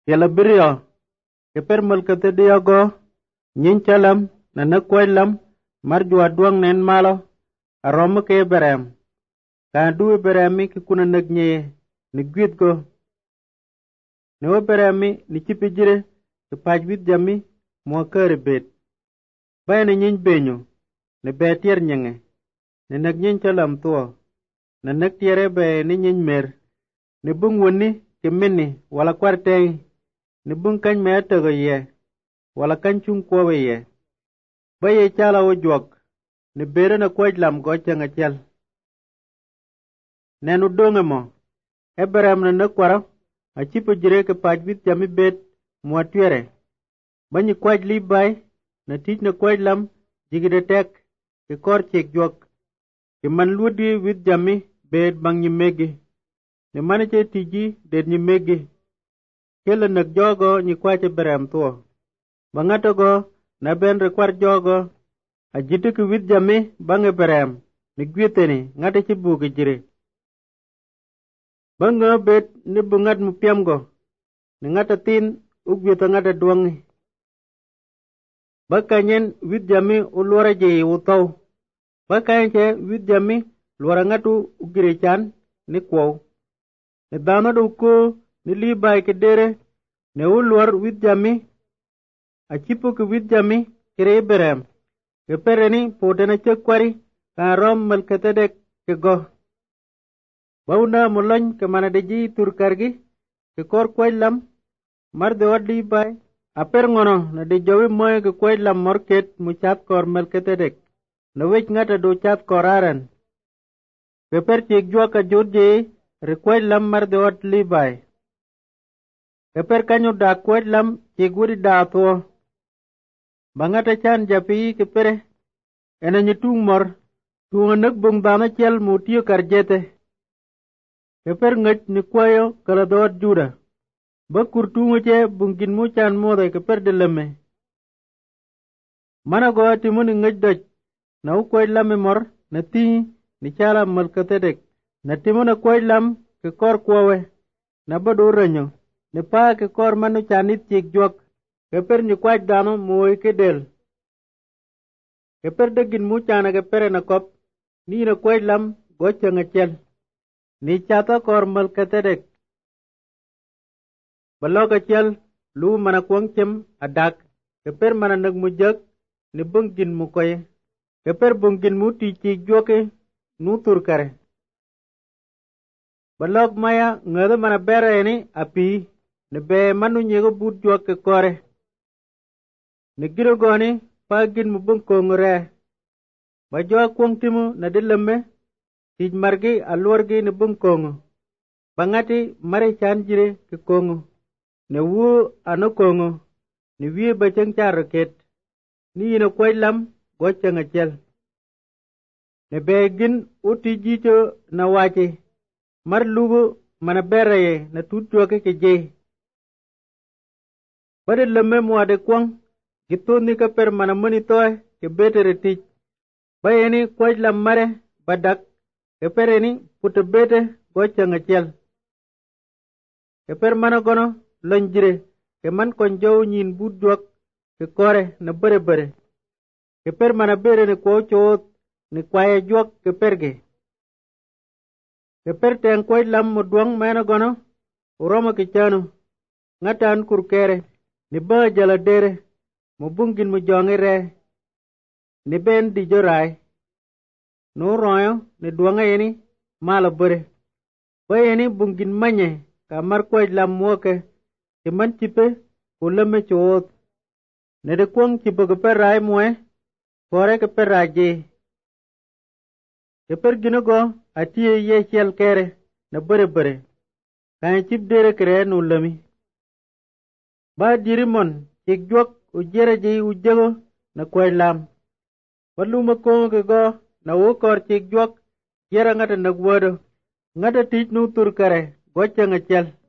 Yala birio, keper mulkete diago, nyin chalam, na nakwailam, marjua duang nen malo, aroma ke berem. Ka duwe beremi ki kuna nagnye, ni gwit go. Ni wa beremi ni chipi jire, ki pajwit jami, mwa kare bet. Baya ni nyin benyo, ni betier nyenge, ni nagnyin chalam tuwa, na naktiere be ni nyin mer, ni bung wani, ki mini, wala kwartei, ni bung kany me atago ye, wala kany chung kwowe ye. Baye chala wo juok, ni bere na kwaj lam gocha nga chel. Nenu donge mo, Eberem na nakwara, a chipo jire ke pajbit jami bet muatwere. Banyi kwaj li bay, na tij na kwaj lam, jigide tek, ke kor chek juok. Ke man ludi wit jami bet bang nyimegi. Ni maniche tiji det nyimegi. Kele nak jogo nyi kwache berem tuo. Bangato go, na ben rekwar jogo, a jitu ke wit jami bange berem, ni gwiteni ngate chibu ke jire. Banga bet ni bungat mu piam go, ni ngata tin ugwita ngata duangi. Baka nyen wit jami ulwara je utau. Baka nche wit jami luara ngatu ugire chan ni kwau. Ni dano do ko ni li bai ke dere, ni ulwar wit jami, a chipu ke wit jami kire berem. Ke pereni potena chekwari, ka rom malkatedek ke go. Bauna mulany ke mana deji turkargi, ke kor kwaj lam, mar de wadli bay, aper ngono na de jowi moye ke kwaj lam morket mu chat kor melketedek, na wech ngata do chat kor aran. Ke per chik jua ka jodje, re kwaj lam mar de wadli bay. Ke per kanyo da kwaj lam, chik wudi da atho. Bangata chan japi ke pere, ena nyitung mor, tunga nak bung dana chel mu tiyo karjete. Keper ngaj ni kwayo kala dawat juda. Bakur tungo che bungkin mo chan mo da keper de leme. Mana go timuni ngaj doj. Na u kwaj lame mor na ti ni chala malkatedek. Na timuna kwaj lam ke kor kwawe. Na bado ranyo. Ni pa ke kor manu chanit chik juak. Keper ni kwaj dano moe ke del. Keper degin mo chana kepere na kop. Ni na kwaj lam gocha nga chel. Ni chata kor malkatedek. Baloga chel, lu mana kwang chem adak, keper mana nagmujak, ni bungkin mu koye. Keper bungkin mu ti chik joke, nu turkare. Balog maya ngada mana bera ini api, ni be manu nyego but joke kore. Ni giro goni, pagin mu bungkong re. Bajoa kwang timu na dileme, tij margi alwargi ni bung kongo. Bangati mare chan jire ke kongo. Ne wu ano kongo. Ni wiye bachang charoket. Ni ino kway lam gocha nga chel. Ne begin uti jicho na wache. Mar lugo mana beraye na tutwa ke jay. Bade lame muade kwang. Gitu ni ka per mana muni toy ke betere tij. Bayeni kway lam mare badak. Keper ini putu bete gocha nga chel. Keper mana gono lonjire ke man konjow nyin bud juak ke kore na bere bere. Keper mana bere ni kwa choot ni kwaye juak keper ge. Keper ten kwaj lam mo duang mana gono uroma ke chano ngatan kurkere ni ba jala dere mo bungin mo jongi re ni ben di jorai. No royo ni duanga yeni mala bere. Bayeni bungin manye kamar kwaj lam muake ke man chipe ulame choot. Nede kwang chipe ke per rai mue kore ke per raje. Ke per gino go atie ye chel kere na bere bere. Kaya chip dere kere no lami. Ba dirimon chik juak ujere je ujago na kwaj lam. Waluma kongo ke go na wukor chik juak, yera ngata nagwado, ngata tij nu turkare, gocha nga chel.